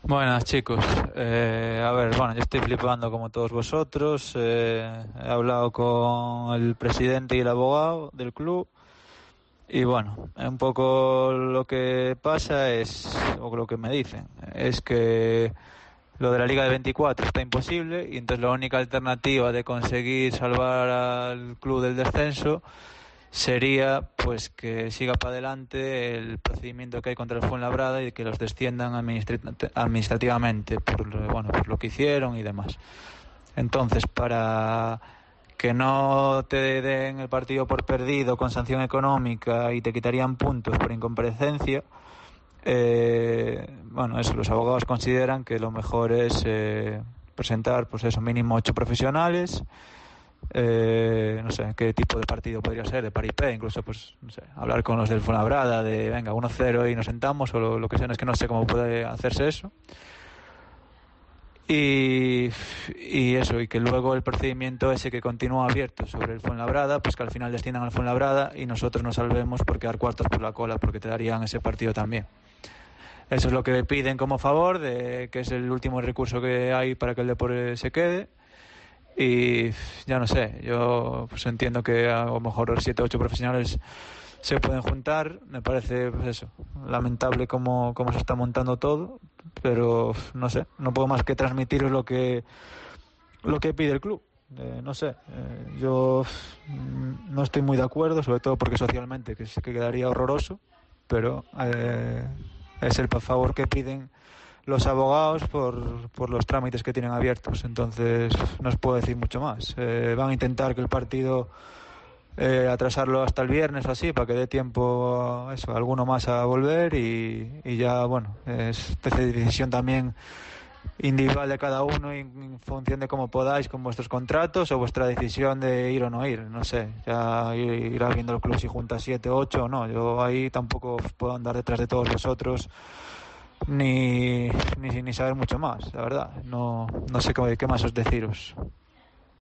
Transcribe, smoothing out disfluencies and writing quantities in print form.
Buenas chicos. A ver, bueno, yo estoy flipando como todos vosotros. He hablado con el presidente y el abogado del club y bueno, un poco lo que pasa es, o lo que me dicen, es que lo de la Liga de 24 está imposible y entonces la única alternativa de conseguir salvar al club del descenso sería pues que siga para adelante el procedimiento que hay contra el Fuenlabrada y que los desciendan administrativamente por lo que hicieron y demás. Entonces, para que no te den el partido por perdido con sanción económica y te quitarían puntos por incomparecencia, bueno, eso, los abogados consideran que lo mejor es presentar, pues eso, mínimo 8 profesionales. No sé qué tipo de partido podría ser, de paripé, incluso pues no sé, hablar con los del Fuenlabrada de venga 1-0 y nos sentamos o lo que sea, es que no sé cómo puede hacerse eso. Y eso, y que luego el procedimiento ese que continúa abierto sobre el Fuenlabrada, pues que al final desciendan al Fuenlabrada y nosotros nos salvemos por quedar cuartos por la cola, porque te darían ese partido también. Eso es lo que piden como favor, de que es el último recurso que hay para que el deporte se quede. Y ya no sé, yo pues entiendo que a lo mejor 7 o 8 profesionales se pueden juntar. Me parece pues eso, lamentable cómo se está montando todo, pero no sé, no puedo más que transmitiros lo que pide el club. No sé, yo no estoy muy de acuerdo, sobre todo porque socialmente que quedaría horroroso, pero es el favor que piden los abogados por los trámites que tienen abiertos. Entonces no os puedo decir mucho más. Van a intentar que el partido atrasarlo hasta el viernes o así para que dé tiempo a alguno más a volver y ya bueno, es decisión también individual de cada uno en función de cómo podáis con vuestros contratos o vuestra decisión de ir o no ir. No sé, ya irá viendo el club si junta 7, 8 o no. Yo ahí tampoco puedo andar detrás de todos vosotros ni saber mucho más, la verdad. No sé qué más os deciros.